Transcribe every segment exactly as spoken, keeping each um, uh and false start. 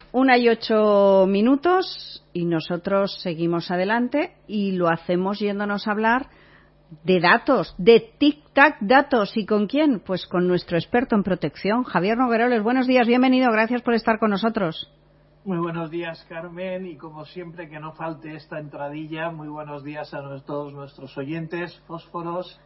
Una y ocho minutos y nosotros seguimos adelante y lo hacemos yéndonos a hablar de datos, de tic-tac datos. ¿Y con quién? Pues con nuestro experto en protección, Javier Nogueroles. Buenos días, bienvenido, gracias por estar con nosotros. Muy buenos días, Carmen, y como siempre que no falte esta entradilla, muy buenos días a todos nuestros oyentes, fósforos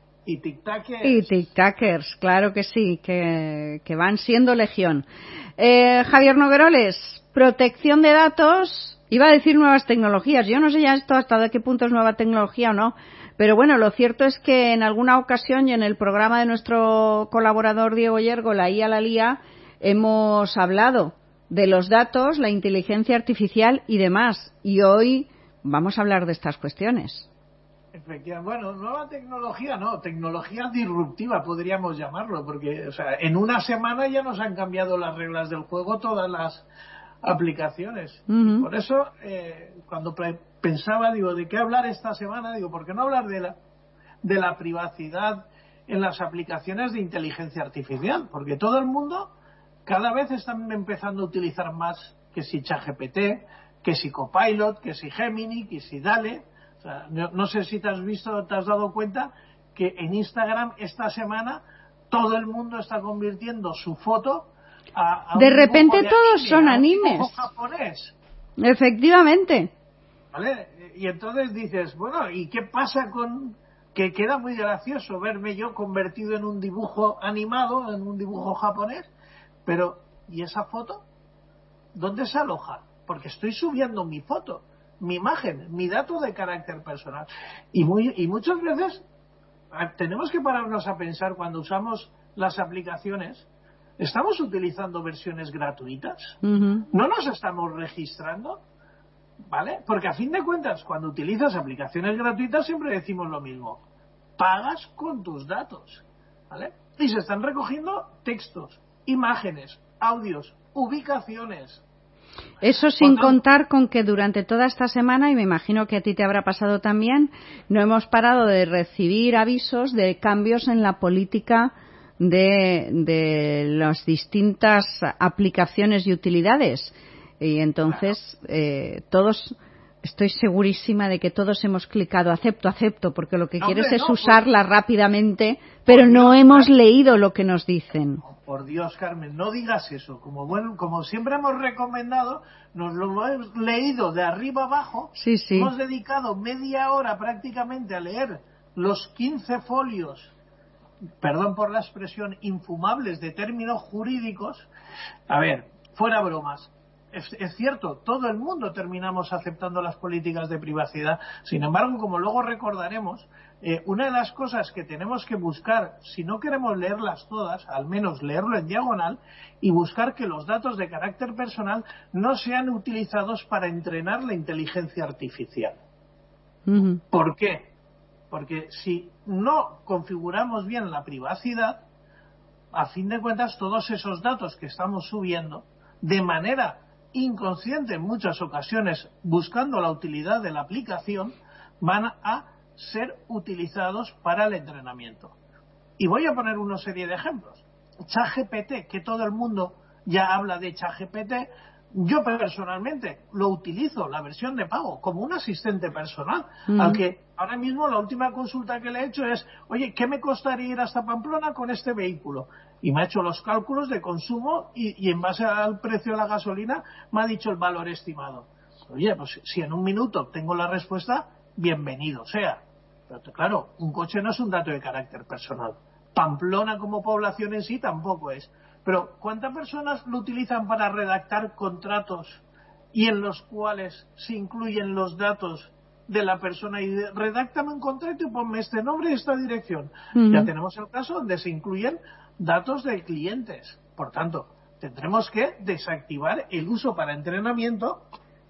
y tic-tackers. Y tic-tackers, claro que sí, que, que van siendo legión. Eh, Javier Nogueroles, protección de datos, iba a decir nuevas tecnologías, yo no sé ya esto hasta de qué punto es nueva tecnología o no, pero bueno, lo cierto es que en alguna ocasión y en el programa de nuestro colaborador Diego Yergo, la I A la Lía, hemos hablado de los datos, la inteligencia artificial y demás, y hoy vamos a hablar de estas cuestiones. Efectivamente, bueno, nueva tecnología no, tecnología disruptiva podríamos llamarlo, porque o sea, en una semana ya nos han cambiado las reglas del juego todas las aplicaciones. Uh-huh. Por eso, eh, cuando pre- pensaba, digo, ¿de qué hablar esta semana? Digo, ¿por qué no hablar de la, de la privacidad en las aplicaciones de inteligencia artificial? Porque todo el mundo cada vez están empezando a utilizar más que si ChatGPT, que si Copilot, que si Gemini, que si Dale. O sea, no, no sé si te has visto, te has dado cuenta que en Instagram esta semana todo el mundo está convirtiendo su foto a, a de un repente de todos anime, son a un animes. dibujo japonés. Efectivamente. ¿Vale? Y entonces dices, bueno, ¿y qué pasa con que queda muy gracioso verme yo convertido en un dibujo animado, en un dibujo japonés? Pero, ¿y esa foto? ¿Dónde se aloja? Porque estoy subiendo mi foto, mi imagen, mi dato de carácter personal. Y, muy, y muchas veces tenemos que pararnos a pensar cuando usamos las aplicaciones, ¿estamos utilizando versiones gratuitas? Uh-huh. ¿No nos estamos registrando? ¿Vale? Porque a fin de cuentas, cuando utilizas aplicaciones gratuitas siempre decimos lo mismo. Pagas con tus datos. ¿Vale? Y se están recogiendo textos, imágenes, audios, ubicaciones. Eso sin contar con que durante toda esta semana, y me imagino que a ti te habrá pasado también, no hemos parado de recibir avisos de cambios en la política de, de las distintas aplicaciones y utilidades. Y entonces, eh, todos, estoy segurísima de que todos hemos clicado acepto, acepto, porque lo que No, quieres hombre, es no, usarla por, rápidamente, pero por no Dios, hemos Carmen, leído lo que nos dicen. Por Dios, Carmen, no digas eso. Como bueno, como siempre hemos recomendado, nos lo hemos leído de arriba abajo. Sí, sí. Hemos dedicado media hora prácticamente a leer los quince folios, perdón por la expresión, infumables de términos jurídicos. A ver, fuera bromas. Es, es cierto, todo el mundo terminamos aceptando las políticas de privacidad. Sin embargo, como luego recordaremos, eh, una de las cosas que tenemos que buscar, si no queremos leerlas todas, al menos leerlo en diagonal, y buscar que los datos de carácter personal no sean utilizados para entrenar la inteligencia artificial. Uh-huh. ¿Por qué? Porque si no configuramos bien la privacidad, a fin de cuentas todos esos datos que estamos subiendo de manera inconsciente en muchas ocasiones, buscando la utilidad de la aplicación, van a ser utilizados para el entrenamiento. Y voy a poner una serie de ejemplos. ChatGPT, que todo el mundo ya habla de ChatGPT, yo personalmente lo utilizo, la versión de pago, como un asistente personal, mm. al que ahora mismo la última consulta que le he hecho es, oye, ¿qué me costaría ir hasta Pamplona con este vehículo? Y me ha hecho los cálculos de consumo y, y en base al precio de la gasolina me ha dicho el valor estimado. Oye, pues si en un minuto tengo la respuesta, bienvenido sea. Pero claro, un coche no es un dato de carácter personal. Pamplona como población en sí tampoco es. Pero ¿cuántas personas lo utilizan para redactar contratos y en los cuales se incluyen los datos de la persona? Y de, redáctame un contrato y ponme este nombre y esta dirección. Uh-huh. Ya tenemos el caso donde se incluyen datos de clientes. Por tanto, tendremos que desactivar el uso para entrenamiento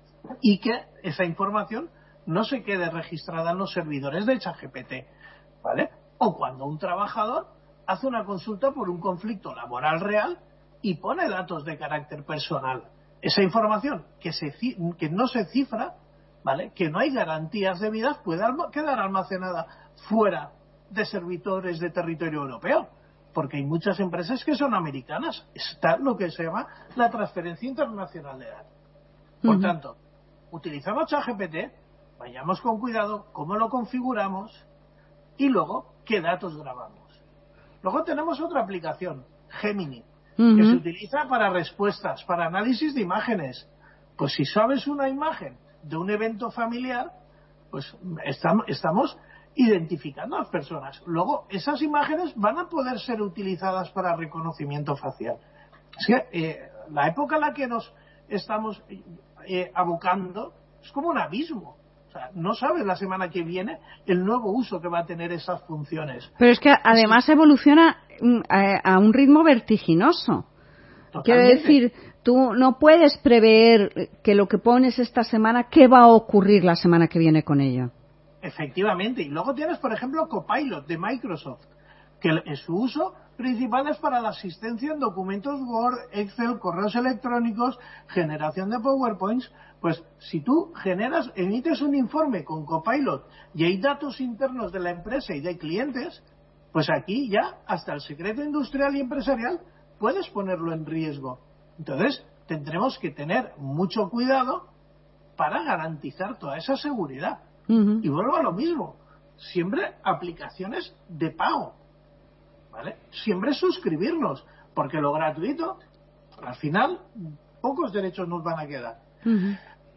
y que esa información no se quede registrada en los servidores de ChatGPT, ¿vale? O cuando un trabajador hace una consulta por un conflicto laboral real y pone datos de carácter personal. Esa información que, se, que no se cifra, ¿vale? Que no hay garantías debidas, puede alma, quedar almacenada fuera de servidores de territorio europeo. porque hay muchas empresas que son americanas. Está lo que se llama la transferencia internacional de datos. Por uh-huh. tanto, utilizamos ChatGPT, vayamos con cuidado cómo lo configuramos y luego qué datos grabamos. Luego tenemos otra aplicación, Gemini, uh-huh. que se utiliza para respuestas, para análisis de imágenes. Pues si sabes una imagen de un evento familiar, pues estamos, estamos identificando a las personas. Luego, esas imágenes van a poder ser utilizadas para reconocimiento facial. Es que eh, la época en la que nos estamos eh, abocando es como un abismo. O sea, no sabes la semana que viene el nuevo uso que va a tener esas funciones. Pero es que además sí. evoluciona a, a un ritmo vertiginoso. Totalmente. Quiero decir, tú no puedes prever que lo que pones esta semana, qué va a ocurrir la semana que viene con ello. Efectivamente. Y luego tienes, por ejemplo, Copilot de Microsoft, que su uso principal es para la asistencia en documentos Word, Excel, correos electrónicos, generación de PowerPoints. Pues si tú generas, emites un informe con Copilot y hay datos internos de la empresa y de clientes, pues aquí ya hasta el secreto industrial y empresarial puedes ponerlo en riesgo. Entonces tendremos que tener mucho cuidado para garantizar toda esa seguridad. Uh-huh. Y vuelvo a lo mismo, siempre aplicaciones de pago, ¿vale? Siempre suscribirnos, porque lo gratuito, al final, pocos derechos nos van a quedar. Uh-huh.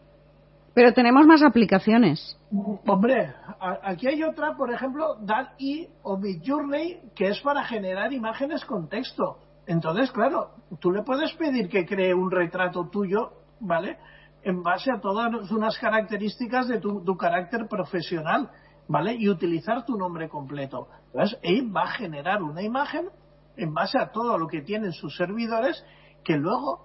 Pero tenemos más aplicaciones. Hombre, a, aquí hay otra, por ejemplo, D A L L-E o Midjourney, que es para generar imágenes con texto. Entonces, claro, tú le puedes pedir que cree un retrato tuyo, ¿vale?, en base a todas unas características de tu, tu carácter profesional, ¿vale?, y utilizar tu nombre completo. Entonces, él va a generar una imagen en base a todo lo que tienen sus servidores, que luego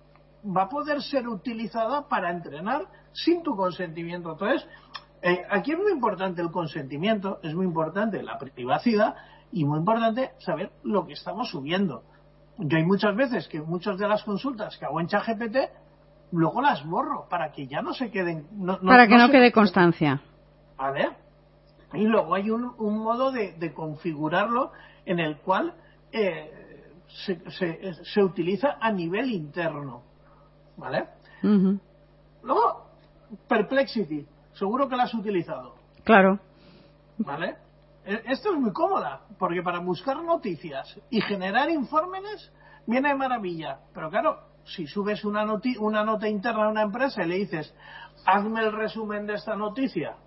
va a poder ser utilizada para entrenar sin tu consentimiento. Entonces, eh, aquí es muy importante el consentimiento, es muy importante la privacidad y muy importante saber lo que estamos subiendo. Yo hay muchas veces que muchas de las consultas que hago en ChatGPT luego las borro para que ya no se queden... No, no, para que no, no quede se... constancia. ¿Vale? Y luego hay un, un modo de, de configurarlo en el cual eh, se, se, se utiliza a nivel interno. ¿Vale? Uh-huh. Luego, Perplexity. Seguro que la has utilizado. Claro. ¿Vale? Esto es muy cómoda, porque para buscar noticias y generar informes viene de maravilla. Pero claro, si subes una, noti- una nota interna a una empresa y le dices, hazme el resumen de esta noticia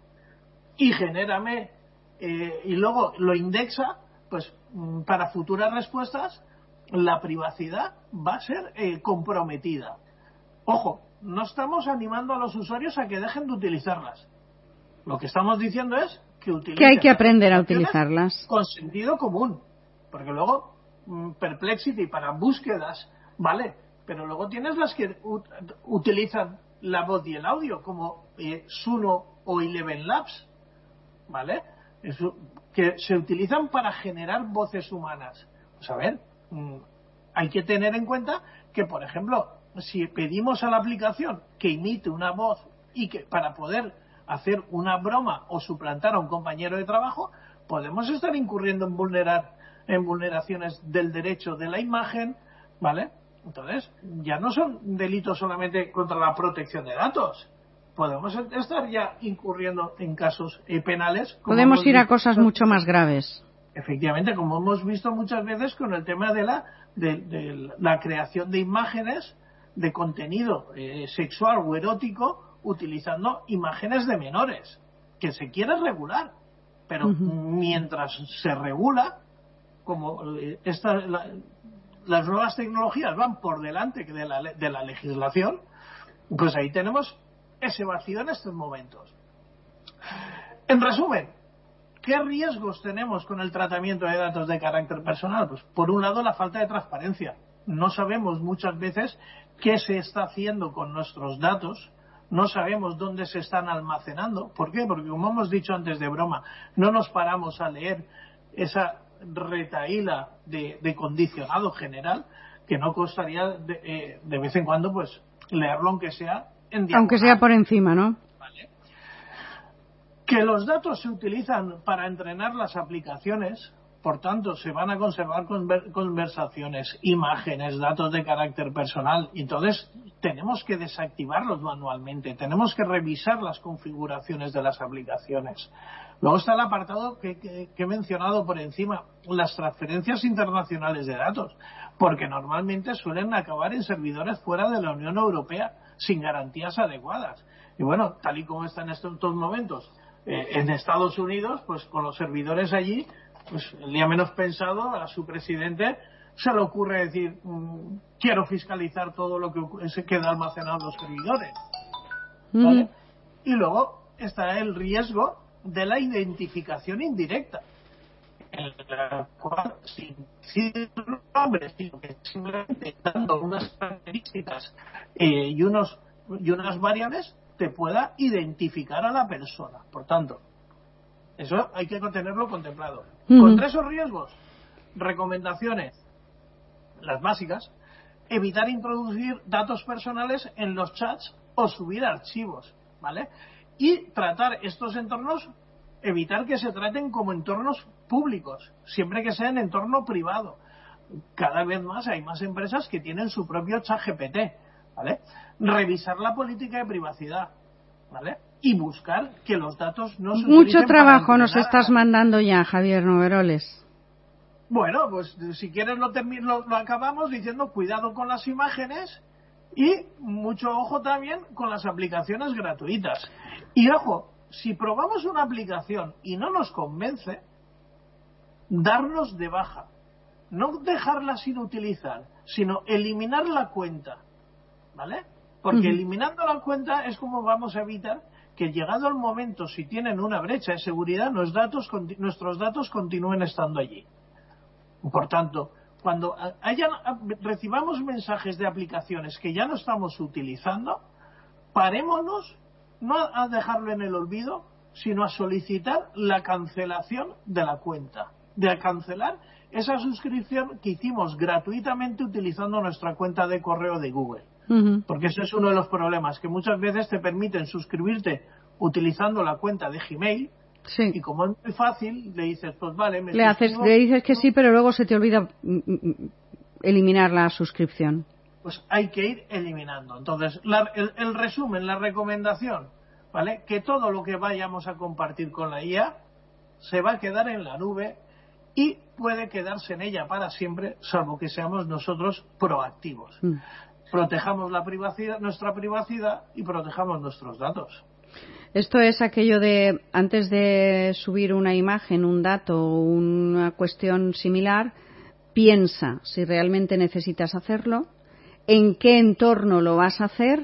y genérame, eh, y luego lo indexa, pues para futuras respuestas, la privacidad va a ser eh, comprometida. Ojo, no estamos animando a los usuarios a que dejen de utilizarlas. Lo que estamos diciendo es que utilicen que hay que aprender a utilizarlas con sentido común, porque luego Perplexity para búsquedas, vale, pero luego tienes las que ut- utilizan la voz y el audio, como eh, Suno o Eleven Labs, vale, Eso, que se utilizan para generar voces humanas. Pues a ver, mmm, hay que tener en cuenta que, por ejemplo, si pedimos a la aplicación que imite una voz y que para poder hacer una broma o suplantar a un compañero de trabajo, podemos estar incurriendo en vulnerar en vulneraciones del derecho de la imagen, ¿vale? Entonces, ya no son delitos solamente contra la protección de datos. Podemos estar ya incurriendo en casos eh, penales. Podemos ir a cosas mucho más graves. Efectivamente, como hemos visto muchas veces con el tema de la, de, de la creación de imágenes de contenido eh, sexual o erótico utilizando imágenes de menores, que se quiere regular, pero uh-huh. mientras se regula, como esta, la, las nuevas tecnologías van por delante de la, de la legislación, pues ahí tenemos ese vacío en estos momentos. En resumen, ¿qué riesgos tenemos con el tratamiento de datos de carácter personal? Pues por un lado la falta de transparencia. No sabemos muchas veces qué se está haciendo con nuestros datos. No sabemos dónde se están almacenando. ¿Por qué? Porque, como hemos dicho antes de broma, no nos paramos a leer esa retahíla de, de condicionado general, que no costaría de, eh, de vez en cuando pues leerlo, aunque sea en diagonal. Aunque sea por encima, ¿no? Vale. Que los datos se utilizan para entrenar las aplicaciones, Por tanto, se van a conservar conversaciones, imágenes, datos de carácter personal. Entonces, tenemos que desactivarlos manualmente. Tenemos que revisar las configuraciones de las aplicaciones. Luego está el apartado que, que, que he mencionado por encima, las transferencias internacionales de datos, porque normalmente suelen acabar en servidores fuera de la Unión Europea sin garantías adecuadas. Y bueno, tal y como está en estos momentos eh, en Estados Unidos, pues con los servidores allí, pues el día menos pensado a su presidente se le ocurre decir mmm, quiero fiscalizar todo lo que se queda almacenado en los servidores, ¿vale? Mm. Y luego está el riesgo de la identificación indirecta, en la cual sin decir nombres, sino que simplemente dando unas características eh, y unos y unas variables te pueda identificar a la persona. Por tanto, eso hay que tenerlo contemplado. Uh-huh. Contra esos riesgos, recomendaciones, las básicas: evitar introducir datos personales en los chats o subir archivos, ¿vale? Y tratar estos entornos, evitar que se traten como entornos públicos, siempre que sea en entorno privado. Cada vez más hay más empresas que tienen su propio chat G P T, ¿vale? Revisar la política de privacidad, ¿vale? Y buscar que los datos no se Mucho trabajo nos estás mandando ya, Javier Nogueroles. Bueno, pues si quieres lo, lo, lo acabamos diciendo: cuidado con las imágenes y mucho ojo también con las aplicaciones gratuitas. Y ojo, si probamos una aplicación y no nos convence, darnos de baja. No dejarla sin utilizar, sino eliminar la cuenta, ¿vale? Porque uh-huh. eliminando la cuenta es como vamos a evitar que, llegado el momento, si tienen una brecha de seguridad, los datos, nuestros datos continúen estando allí. Por tanto, cuando hayan, recibamos mensajes de aplicaciones que ya no estamos utilizando, parémonos, no a dejarlo en el olvido, sino a solicitar la cancelación de la cuenta, de cancelar esa suscripción que hicimos gratuitamente utilizando nuestra cuenta de correo de Google. Uh-huh. Porque ese es uno de los problemas, que muchas veces te permiten suscribirte utilizando la cuenta de Gmail. Sí. Y como es muy fácil, le dices, pues vale, me le, haces, le dices que sí, pero luego se te olvida eliminar la suscripción. Pues hay que ir eliminando. Entonces, la, el, el resumen, la recomendación, ¿vale? Que todo lo que vayamos a compartir con la I A se va a quedar en la nube y puede quedarse en ella para siempre, salvo que seamos nosotros proactivos. Mm. Protejamos la privacidad, nuestra privacidad, y protejamos nuestros datos. Esto es aquello de, antes de subir una imagen, un dato o una cuestión similar, piensa si realmente necesitas hacerlo, en qué entorno lo vas a hacer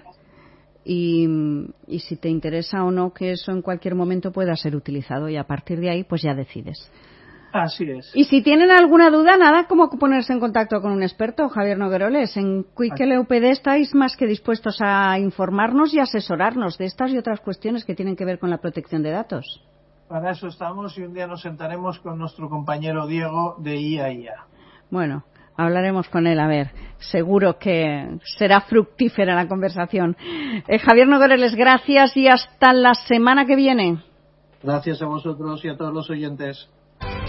y, y si te interesa o no que eso en cualquier momento pueda ser utilizado, y a partir de ahí pues ya decides. Así es. Y si tienen alguna duda, nada como ponerse en contacto con un experto, Javier Nogueroles. En Quick L U P D estáis más que dispuestos a informarnos y asesorarnos de estas y otras cuestiones que tienen que ver con la protección de datos. Para eso estamos, y un día nos sentaremos con nuestro compañero Diego de I A I A. Bueno, hablaremos con él, a ver. Seguro que será fructífera la conversación. Eh, Javier Nogueroles, gracias y hasta la semana que viene. Gracias a vosotros y a todos los oyentes.